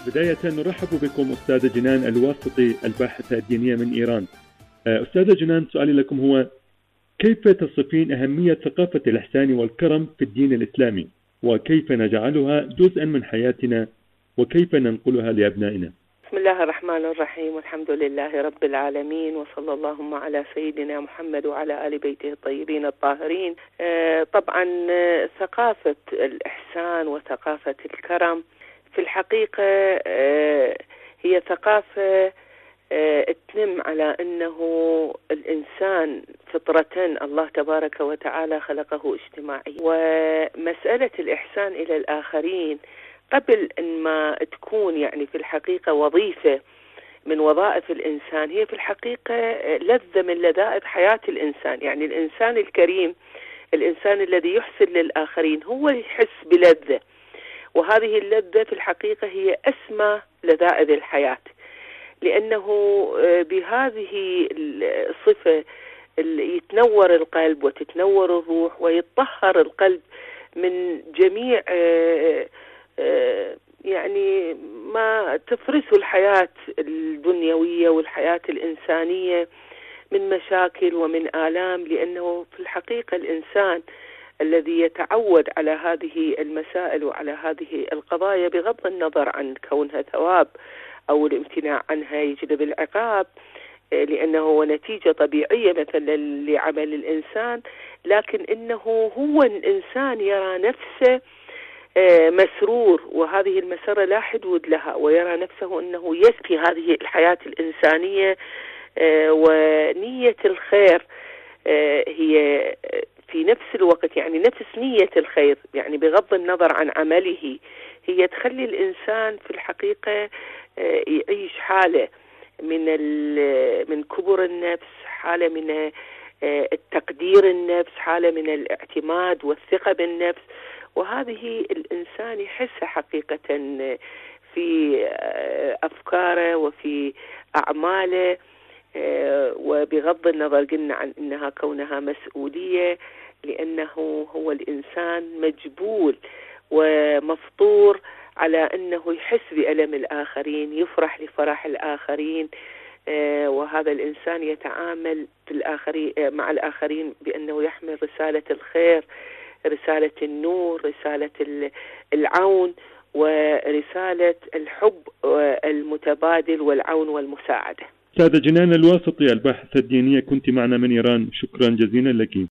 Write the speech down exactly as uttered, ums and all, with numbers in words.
بداية نرحب بكم أستاذة جنان الواسطي الباحثة الدينية من إيران. أستاذة جنان، سؤالي لكم هو: كيف تصفين أهمية ثقافة الإحسان والكرم في الدين الإسلامي؟ وكيف نجعلها جزءا من حياتنا؟ وكيف ننقلها لأبنائنا؟ بسم الله الرحمن الرحيم، والحمد لله رب العالمين، وصلى اللهم على سيدنا محمد وعلى آل بيته الطيبين الطاهرين. طبعا ثقافة الإحسان وثقافة الكرم في الحقيقة هي ثقافة تنم على أنه الإنسان فطرة الله تبارك وتعالى خلقه اجتماعي، ومسألة الإحسان إلى الآخرين قبل أن ما تكون يعني في الحقيقة وظيفة من وظائف الإنسان، هي في الحقيقة لذة من لذائذ حياة الإنسان. يعني الإنسان الكريم، الإنسان الذي يحسن للآخرين، هو يحس بلذة، وهذه اللذة في الحقيقة هي أسمى لذائذ الحياة، لأنه بهذه الصفة يتنور القلب وتتنور الروح ويتطهر القلب من جميع يعني ما تفرسه الحياة الدنيوية والحياة الإنسانية من مشاكل ومن آلام. لأنه في الحقيقة الإنسان الذي يتعود على هذه المسائل وعلى هذه القضايا، بغض النظر عن كونها ثواب أو الامتناع عنها يجلب العقاب، لأنه هو نتيجة طبيعية مثلا لعمل الإنسان، لكن إنه هو الإنسان يرى نفسه مسرور، وهذه المسرة لا حدود لها، ويرى نفسه أنه يسقي هذه الحياة الإنسانية، ونية الخير هي في نفس الوقت يعني نفس نية الخير، يعني بغض النظر عن عمله، هي تخلي الإنسان في الحقيقة يعيش حالة من من كبر النفس، حالة من التقدير النفس، حالة من الاعتماد والثقة بالنفس. وهذه الإنسان يحس حقيقة في أفكاره وفي أعماله، وبغض النظر قلنا عن أنها كونها مسؤولية، لأنه هو الإنسان مجبول ومفطور على أنه يحس بألم الآخرين، يفرح لفرح الآخرين، وهذا الإنسان يتعامل في الآخرين مع الآخرين بأنه يحمل رسالة الخير، رسالة النور، رسالة العون، ورسالة الحب المتبادل والعون والمساعدة. أستاذة جنان الواسطي الباحثة الدينية، كنت معنا من إيران، شكرا جزيلا لك.